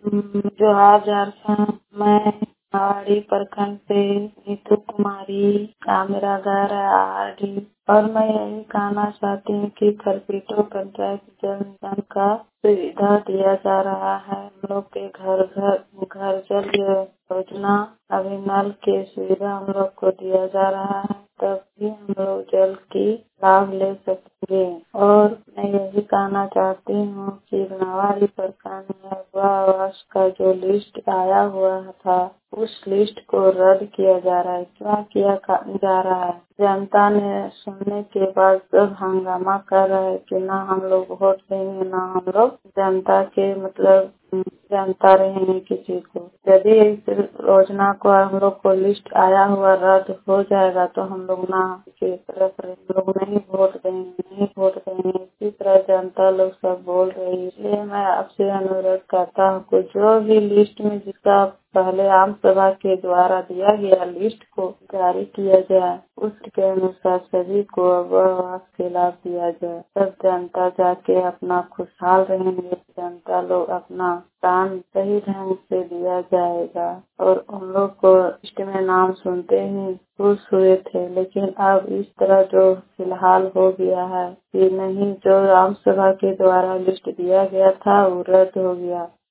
जोहार झारखंड। मैं पहाड़ी प्रखंड से नीतू कुमारी का मेरा घर है आरडी। और मैं यही कहना चाहती हूँ कि खरपीटो पंचायत जन धन का सुविधा दिया जा रहा है। हम लोग के घर घर घर जल योजना अभी नल की सुविधा हम लोग को दिया जा रहा है, तब भी हम लोग जल की लाभ ले सकेंगे। और मैं यही कहना चाहती हूँ कि नावारी प्रखंड में आवास का जो लिस्ट आया हुआ था, उस लिस्ट को रद्द किया जा रहा है। क्या किया जा रहा है? जनता ने सुनने के बाद सब हंगामा कर रहे हैं कि ना हम लोग वोट देंगे, ना हम लोग जनता के जनता रहेंगे किसी को। यदि इस योजना को हम लोग को लिस्ट आया हुआ रद्द हो जाएगा तो हम लोग ना की तरफ लोग नहीं वोट देंगे। इसी तरह जनता लोग सब बोल रही है। इसलिए मैं आपसे अनुरोध करता हूँ कि जो भी लिस्ट में जिसका पहले आम सभा के द्वारा दिया गया लिस्ट को जारी किया जाए, उसके अनुसार सभी को आवास के लाभ दिया जाए। सब जनता जाके अपना खुशहाल रहेंगे। जनता लोग अपना काम सही ढंग से दिया जाएगा। और उन लोग को लिस्ट में नाम सुनते ही खुश हुए थे, लेकिन अब इस तरह जो फिलहाल हो गया है कि नहीं, जो आम सभा के द्वारा लिस्ट दिया गया था वो रद्द हो गया।